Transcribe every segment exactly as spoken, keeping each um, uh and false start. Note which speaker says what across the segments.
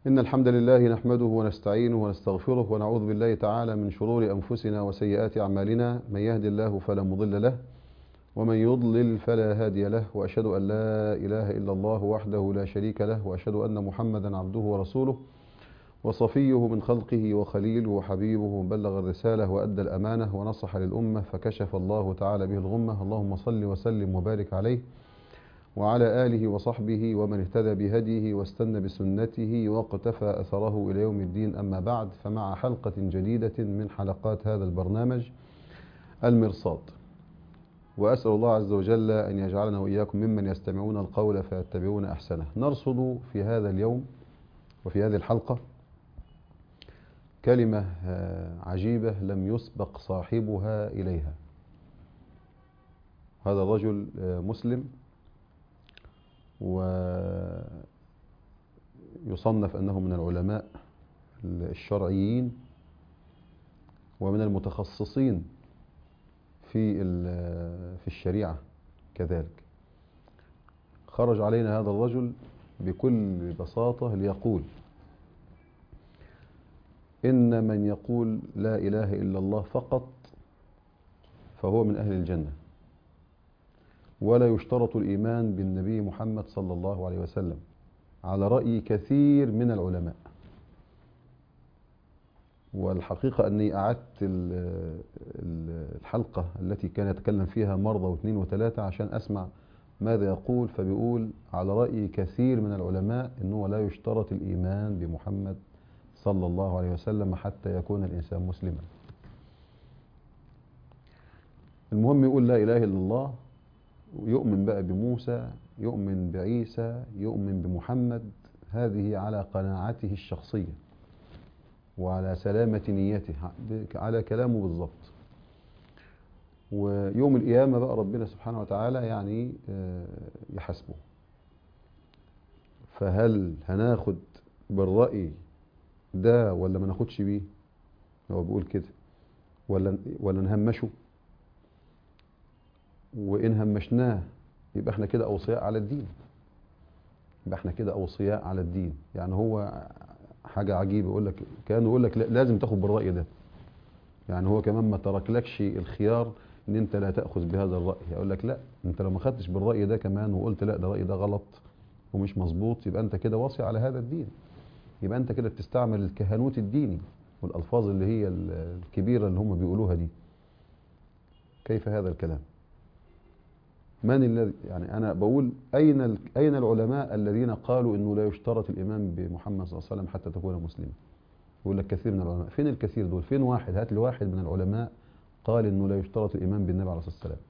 Speaker 1: إن الحمد لله نحمده ونستعينه ونستغفره ونعوذ بالله تعالى من شرور أنفسنا وسيئات أعمالنا. من يهد الله فلا مضل له ومن يضلل فلا هادي له، وأشهد أن لا إله إلا الله وحده لا شريك له، وأشهد أن محمدا عبده ورسوله وصفيه من خلقه وخليله وحبيبه، من بلغ الرسالة وأدى الأمانة ونصح للأمة فكشف الله تعالى به الغمة. اللهم صل وسلم وبارك عليه وعلى آله وصحبه ومن اهتدى بهديه واستنى بسنته واقتفى أثره إلى يوم الدين. أما بعد، فمع حلقة جديدة من حلقات هذا البرنامج المرصاد، وأسأل الله عز وجل أن يجعلنا وإياكم ممن يستمعون القول فيتبعون أحسنه. نرصد في هذا اليوم وفي هذه الحلقة كلمة عجيبة لم يسبق صاحبها إليها. هذا الرجل مسلم ويصنف أنه من العلماء الشرعيين ومن المتخصصين في في الشريعة كذلك. خرج علينا هذا الرجل بكل بساطة ليقول إن من يقول لا إله إلا الله فقط فهو من أهل الجنة، ولا يشترط الإيمان بالنبي محمد صلى الله عليه وسلم على رأي كثير من العلماء. والحقيقة أني أعدت الحلقة التي كان يتكلم فيها مرة واثنين وثلاثة عشان أسمع ماذا يقول. فبيقول على رأي كثير من العلماء أنه لا يشترط الإيمان بمحمد صلى الله عليه وسلم حتى يكون الإنسان مسلما. المهم يقول لا إله إلا الله، يؤمن بقى بموسى، يؤمن بعيسى، يؤمن بمحمد، هذه على قناعته الشخصية وعلى سلامة نيته، على كلامه بالضبط. ويوم القيامة بقى ربنا سبحانه وتعالى يعني يحاسبه. فهل هناخد بالرأي ده ولا ما ناخدش بيه؟ هو بيقول كده، ولا ولا نهمشه؟ وإن همشناه يبقى احنا كده أوصياء على الدين، يبقى احنا كده أوصياء على الدين. يعني هو حاجة عجيبة، يقول لك كأنه يقول لك لازم تاخد بالرأي ده. يعني هو كمان ما تركلكش الخيار ان انت لا تأخذ بهذا الرأي. يقول لك لا، انت لو ما خدتش بالرأي ده كمان وقلت لا ده رأي ده غلط ومش مظبوط، يبقى انت كده واصي على هذا الدين، يبقى انت كده بتستعمل الكهنوت الديني والألفاظ اللي هي الكبيرة اللي هم بيقولوها دي. كيف هذا الكلام؟ من الذي يعني أنا بقول أين أين العلماء الذين قالوا إنه لا يشترط الإيمان بمحمد صلى الله عليه وسلم حتى تكون مسلما؟ يقول لك كثير من العلماء. فين الكثير دول؟ فين واحد؟ هات لي واحد من العلماء قال إنه لا يشترط الإيمان بالنبي عليه الصلاة والسلام.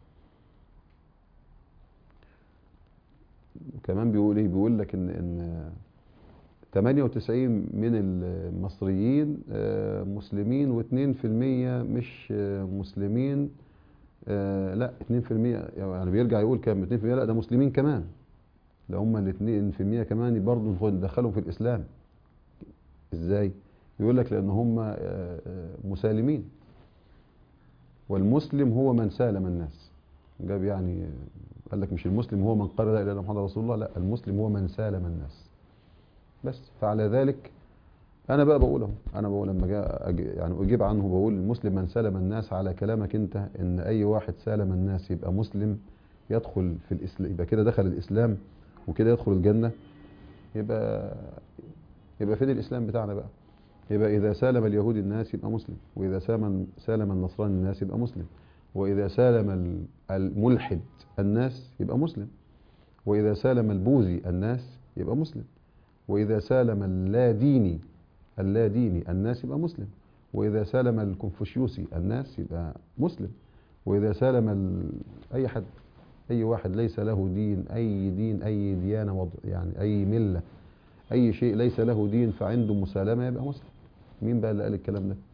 Speaker 1: وكمان بيقول إيه؟ بيقول لك إن إن ثمانية وتسعين من المصريين مسلمين واثنين في المية مش مسلمين. آه لا اثنين في المية، يعني بيرجع يقول كام؟ اثنين في المية لا ده مسلمين كمان، ده هم ال اثنين في المية كمان برضه ندخلهم في الإسلام. ازاي؟ يقول لك لأن هم آه آه مسالمين، والمسلم هو من سالم الناس. جاب يعني قال لك مش المسلم هو من قال لا إله إلا الله محمد رسول الله، لا، المسلم هو من سالم الناس بس. فعلى ذلك انا بقى بقول اهو، انا بقول لما جاء يعني اجيب عنه بقول المسلم من سلم الناس، على كلامك انت ان اي واحد سالم الناس يبقى مسلم، يدخل في الاسلام، يبقى كده دخل الاسلام وكده يدخل الجنه. يبقى يبقى فين الاسلام بتاعنا بقى؟ يبقى اذا سالم اليهود الناس يبقى مسلم، واذا سالم سالم النصراني الناس يبقى مسلم، واذا سالم الملحد الناس يبقى مسلم، واذا سالم البوذي الناس يبقى مسلم، واذا سالم اللاديني اللا ديني الناس يبقى مسلم، وإذا سالم الكونفوشيوسي الناس يبقى مسلم، وإذا سالم ال... أي حد، أي واحد ليس له دين، أي دين أي ديانة وضع يعني أي ملة أي شيء ليس له دين فعنده مسالمة يبقى مسلم. مين بقى اللي قال الكلام ده؟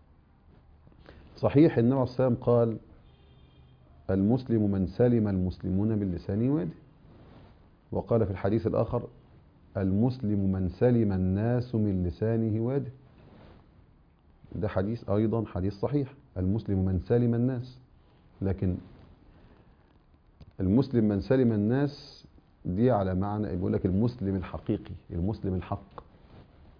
Speaker 1: صحيح النبي عليه الصلاة والسلام قال المسلم من سلم المسلمون من لسانه ويده، وقال في الحديث الآخر المسلم من سلم الناس من لسانه ويده. ده حديث أيضا حديث صحيح، المسلم من سلم الناس. لكن المسلم من سلم الناس دي على معنى، يقول لك المسلم الحقيقي، المسلم الحق.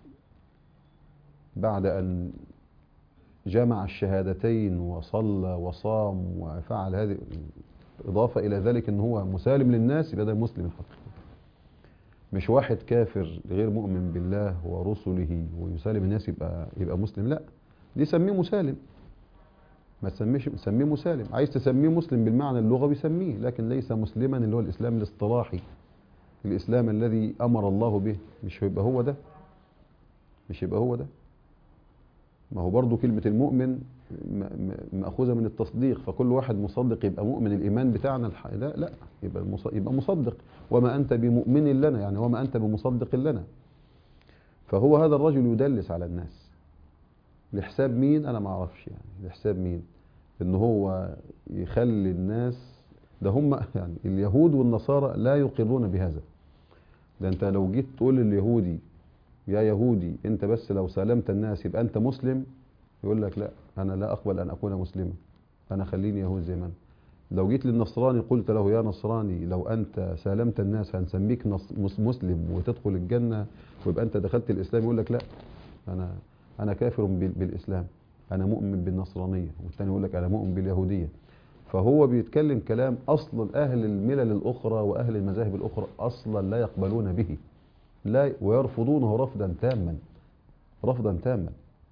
Speaker 1: بعد أن جمع الشهادتين وصلى وصام وفعل هذه، إضافة إلى ذلك أن هو مسالم للناس، يبقى ده مسلم حقيقي. مش واحد كافر غير مؤمن بالله ورسله ويسالم الناس يبقى يبقى مسلم، لا، دي سميه مسالم. ما تسميش، سميه مسالم. عايز تسميه مسلم بالمعنى اللغوي سميه، لكن ليس مسلما اللي هو الإسلام الاصطلاحي، الإسلام الذي أمر الله به. مش هيبقى هو ده، مش هيبقى هو ده. ما هو برضو كلمة المؤمن مأخوذة من التصديق، فكل واحد مصدق يبقى مؤمن. الإيمان بتاعنا الح... لا لا، يبقى يبقى مصدق. وما أنت بمؤمن لنا، يعني وما أنت بمصدق لنا. فهو هذا الرجل يدلس على الناس لحساب مين؟ أنا ما أعرفش يعني لحساب مين. إن هو يخلي الناس، ده هم يعني اليهود والنصارى لا يقرون بهذا. ده أنت لو جيت تقول لليهودي يا يهودي أنت بس لو سالمت الناس يبقى أنت مسلم، يقول لك لا، أنا لا أقبل أن أكون مسلما، أنا خليني يهود زي ما أنا. لو جيت للنصراني قلت له يا نصراني لو أنت سالمت الناس هنسميك مسلم وتدخل الجنة ويبقى أنت دخلت الإسلام، يقول لك لا، أنا أنا كافر بالإسلام، أنا مؤمن بالنصرانية. والثاني يقول لك أنا مؤمن باليهودية. فهو بيتكلم كلام أصلا أهل الملل الأخرى وأهل المذاهب الأخرى أصلا لا يقبلون به، لا، ويرفضونه رفضا تاما، رفضا تاما.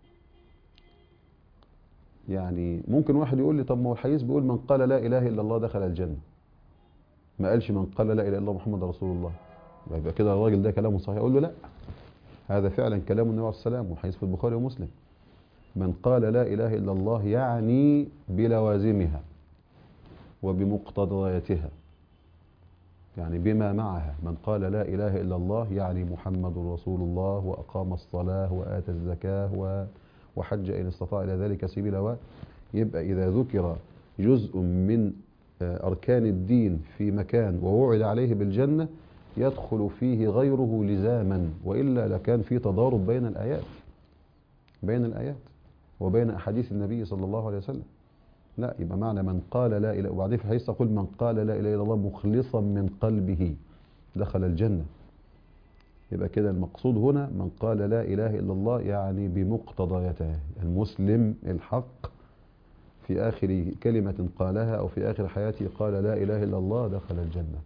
Speaker 1: يعني ممكن واحد يقول لي طب ما هو الحديث بيقول من قال لا إله إلا الله دخل الجنة، ما قالش من قال لا إله إلا الله محمد رسول الله، يبقى كده الراجل ده كلامه صحيح. أقول له لا، هذا فعلا كلام النبي عليه الصلاة والسلام، والحديث في البخاري ومسلم. من قال لا إله إلا الله يعني بلوازمها وبمقتضياتها، يعني بما معها. من قال لا إله إلا الله يعني محمد رسول الله، وأقام الصلاة وآتى الزكاة وحج إن استطاع إلى ذلك سبيلا. يبقى إذا ذكر جزء من أركان الدين في مكان ووعد عليه بالجنة يدخل فيه غيره لزاما، وإلا لكان في تضارب بين الآيات، بين الآيات وبين أحاديث النبي صلى الله عليه وسلم. لا، يبقى معنى من قال لا إله، وبعدين في الحديث تقول من قال لا إله إلا الله مخلصا من قلبه دخل الجنة. يبقى كده المقصود هنا من قال لا إله إلا الله يعني بمقتضياته. المسلم الحق في آخر كلمة قالها أو في آخر حياته قال لا إله إلا الله دخل الجنة.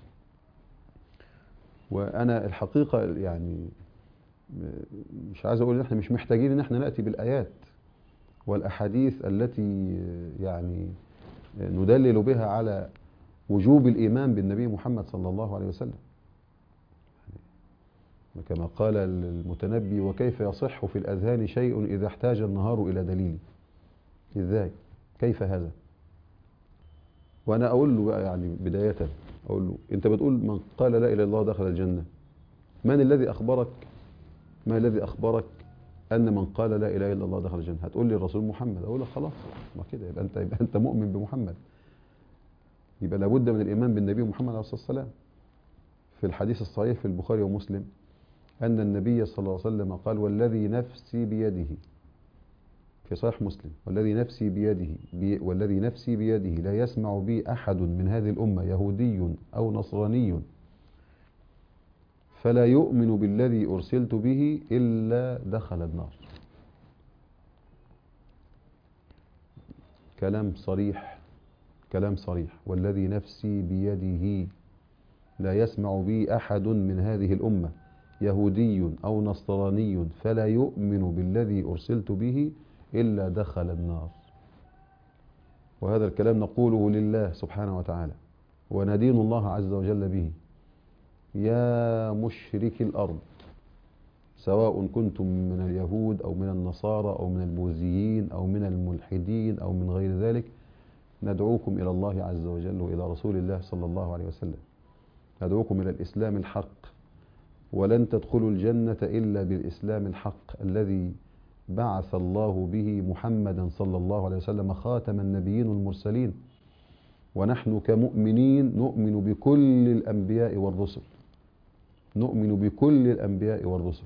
Speaker 1: وأنا الحقيقة يعني مش عايز أقول إن إحنا مش محتاجين إن إحنا نأتي بالآيات والأحاديث التي يعني ندلل بها على وجوب الإيمان بالنبي محمد صلى الله عليه وسلم، كما قال المتنبي وكيف يصح في الأذهان شيء إذا احتاج النهار إلى دليل. إزاي؟ كيف هذا؟ وأنا أقول له بقى يعني بداية أقول له أنت بتقول من قال لا إله إلا الله دخل الجنة، من الذي أخبرك ما الذي أخبرك أن من قال لا إله إلا الله دخل الجنة؟ هتقول لي الرسول محمد، أقول لك خلاص، ما كده يبقى أنت يبقى أنت مؤمن بمحمد، يبقى لابد من الإيمان بالنبي محمد عليه الصلاة والسلام. في الحديث الصحيح في البخاري ومسلم أن النبي صلى الله عليه وسلم قال والذي نفسي بيده، في صحيح مسلم، والذي نفسي بيده بي والذي نفسي بيده لا يسمع بي أحد من هذه الأمة يهودي أو نصراني فلا يؤمن بالذي أرسلت به إلا دخل النار. كلام صريح، كلام صريح. والذي نفسي بيده لا يسمع بي أحد من هذه الأمة يهودي أو نصراني فلا يؤمن بالذي أرسلت به إلا دخل النار. وهذا الكلام نقوله لله سبحانه وتعالى، وندين الله عز وجل به. يا مشركي الأرض، سواء كنتم من اليهود أو من النصارى أو من البوذيين أو من الملحدين أو من غير ذلك، ندعوكم إلى الله عز وجل وإلى رسول الله صلى الله عليه وسلم، ندعوكم إلى الإسلام الحق. ولن تدخلوا الجنة إلا بالإسلام الحق الذي بعث الله به محمدا صلى الله عليه وسلم خاتم النبيين والمرسلين. ونحن كمؤمنين نؤمن بكل الأنبياء والرسل، نؤمن بكل الأنبياء والرسل.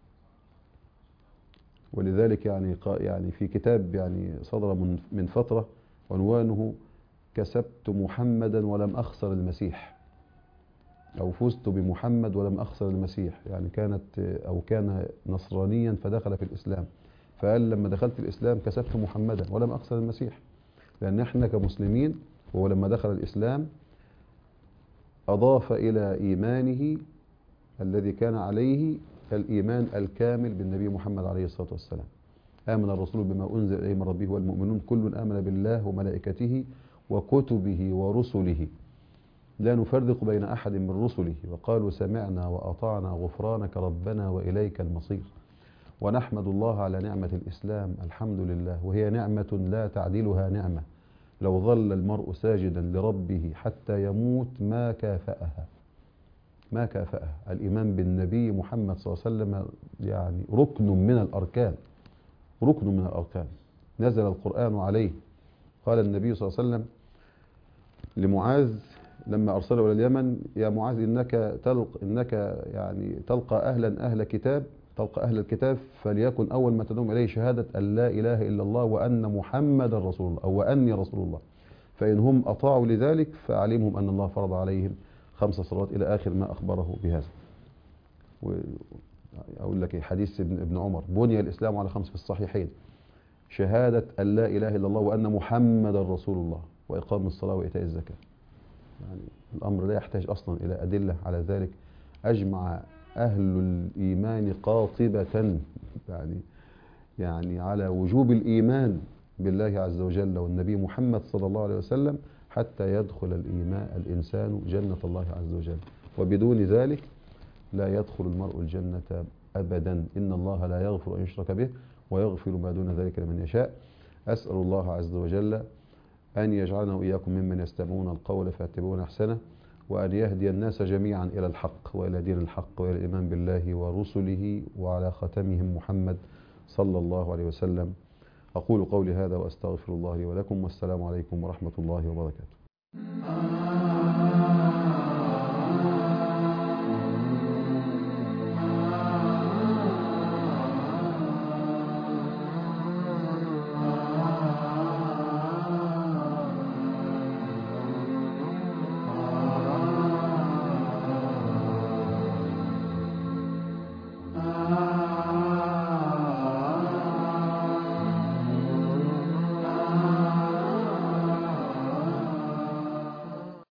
Speaker 1: ولذلك يعني يعني في كتاب يعني صدر من من فترة عنوانه كسبت محمدا ولم أخسر المسيح. أو فزت بمحمد ولم أخسر المسيح، يعني كانت أو كان نصرانيا فدخل في الإسلام، فقال لما دخلت الإسلام كسبت محمدا ولم أخسر المسيح. لأن احنا كمسلمين، هو لما دخل الإسلام أضاف إلى إيمانه الذي كان عليه الإيمان الكامل بالنبي محمد عليه الصلاة والسلام. آمن الرسول بما أنزل إليه من ربه والمؤمنون كل آمن بالله وملائكته وكتبه ورسله لا نفرق بين أحد من رسله، وقالوا سمعنا وأطعنا غفرانك ربنا وإليك المصير. ونحمد الله على نعمة الإسلام، الحمد لله، وهي نعمة لا تعدلها نعمة. لو ظل المرء ساجدا لربه حتى يموت ما كافأها ما كافأها. الإيمان بالنبي محمد صلى الله عليه وسلم يعني ركن من الأركان، ركن من الأركان. نزل القرآن عليه. قال النبي صلى الله عليه وسلم لمعاذ لما أرسله إلى اليمن: يا معاذ إنك تلق إنك يعني تلقى أهلا أهل كتاب تلقى أهل الكتاب، فليكن أول ما تدعوهم إليه شهادة أن لا إله إلا الله وأن محمدا رسول الله، أو وأني رسول الله. فإن هم أطاعوا لذلك فأعلمهم أن الله فرض عليهم خمس صلوات إلى آخر ما أخبره بهذا. أقول لك حديث ابن عمر: بني الإسلام على خمس في الصحيحين: شهادة أن لا إله إلا الله وأن محمدا رسول الله، وإقام الصلاة وإيتاء الزكاة. يعني الأمر لا يحتاج أصلا إلى أدلة على ذلك. أجمع أهل الإيمان قاطبة يعني يعني على وجوب الإيمان بالله عز وجل والنبي محمد صلى الله عليه وسلم حتى يدخل الإيمان الإنسان جنة الله عز وجل، وبدون ذلك لا يدخل المرء الجنة أبدا. إن الله لا يغفر أن يشرك به ويغفر ما دون ذلك لمن يشاء. أسأل الله عز وجل أن يجعلنا وإياكم ممن يستمعون القول فيتبعون أحسنه، وأن يهدي الناس جميعا إلى الحق وإلى دين الحق وإلى الإيمان بالله ورسله وعلى ختمهم محمد صلى الله عليه وسلم. أقول قولي هذا وأستغفر الله لي ولكم، والسلام عليكم ورحمة الله وبركاته.